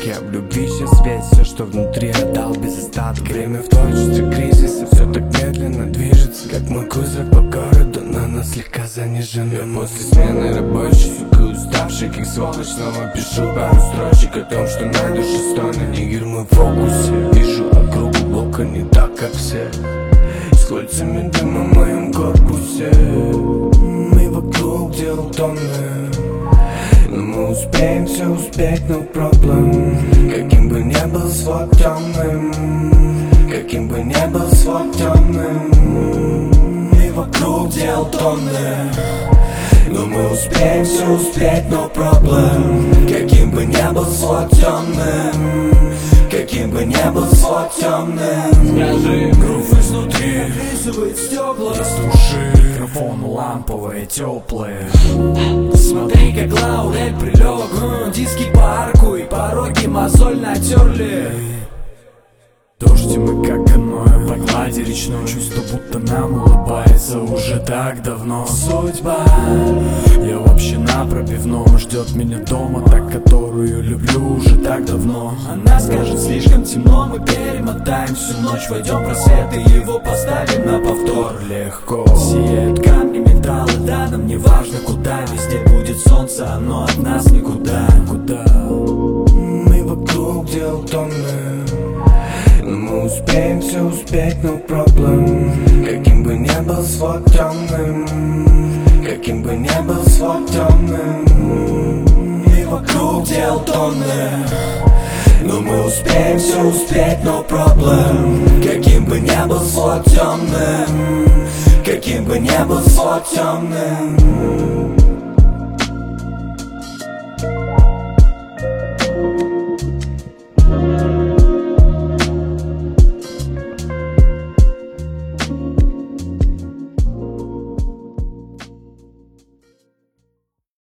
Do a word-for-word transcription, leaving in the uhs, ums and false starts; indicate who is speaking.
Speaker 1: Я в любви сейчас весь, все, что внутри отдал без остатка. Время в творчестве кризиса, все так медленно движется, как мой кузов по городу, но она слегка занижена. Я после смены рабочей, сука, уставший, как сволочь, снова пишу пару строчек о том, что на душе стонет. Нигер мой в фокусе, вижу вокруг глубоко не так, как все. С кольцами дыма в моем корпусе, мы вокруг дел тонны. Но мы успеем все успеть, no problem. Каким бы ни был свод темным, каким бы ни был свод темным, и вокруг дел тонны. Но мы успеем все успеть, no problem. Каким бы ни был свод темным, каким бы ни был свод темным.
Speaker 2: Скажи,
Speaker 1: грув изнутри
Speaker 2: описывает стекла,
Speaker 1: слушай,
Speaker 2: микрофон ламповые, теплые.
Speaker 1: смотри, как Лаурель прилег, диски по арку и пороги мозоль натерли.
Speaker 2: Дождь мы как каноэ по глади речной, чувство будто нам улыбается уже так давно.
Speaker 1: Судьба,
Speaker 2: я вообще на пробивном, ждет меня дома, та, которую люблю уже так давно.
Speaker 1: она скажет, слишком темно, мы перемотаем всю ночь, войдем в просвет и его поставим на повтор.
Speaker 2: Легко
Speaker 1: Сияют камни, металлы, да, нам не важно куда, везде будет солнце, оно от нас никуда.
Speaker 2: куда.
Speaker 1: Мы вокруг дел тонны, но мы успеем все успеть, no problem. Каким бы ни был свод темным, каким бы ни был свод темным, и вокруг дел тонны. Но мы успеем все успеть, no problem. Каким бы ни был свод темным, каким бы ни был свод темным.